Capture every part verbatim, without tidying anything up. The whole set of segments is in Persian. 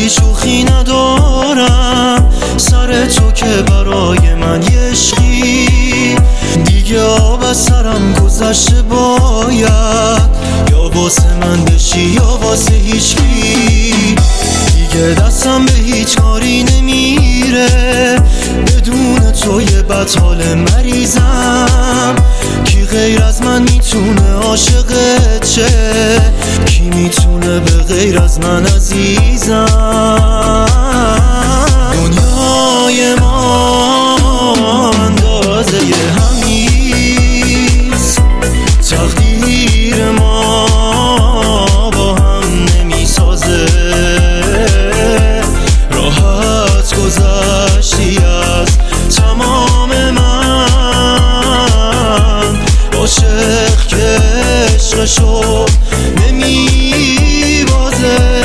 ولی شوخی ندارم سر تو که برای من یه عشقی دیگه آب از سرم گذشته باید یا واسه من بشی یا واسه هیچکی دیگه دستم به هیچ کاری نمیره بدون تو یه بطال مریضم کی غیر از من میتونه عاشقت شه کی میتونه به غیر از من عزیزم دنیای ما اندازه هم نیست تقدیر ما با هم نمیسازه راحت گذشتی از تمام من عاشق که عشقشو نمیبازه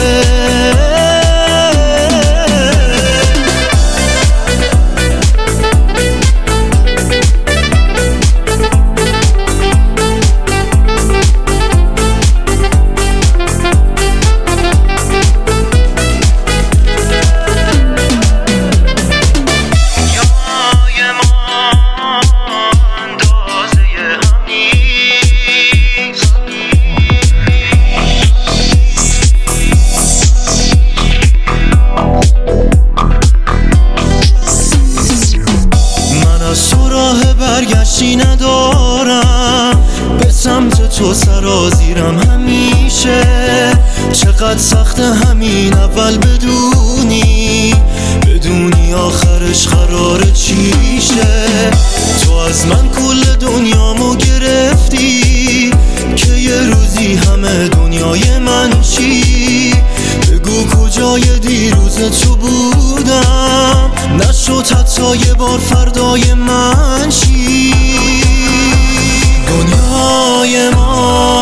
برگشتی ندارم به سمت تو سرازیرم همیشه چقدر سخت همین اول بدونی بدونی آخرش قراره چیشه تو از من کل دنیامو گرفتی که یه روزی همه دنیای من چی بگو کجای دیروز تو بودم نشد حتی یه بار فردای من چی دنیای ما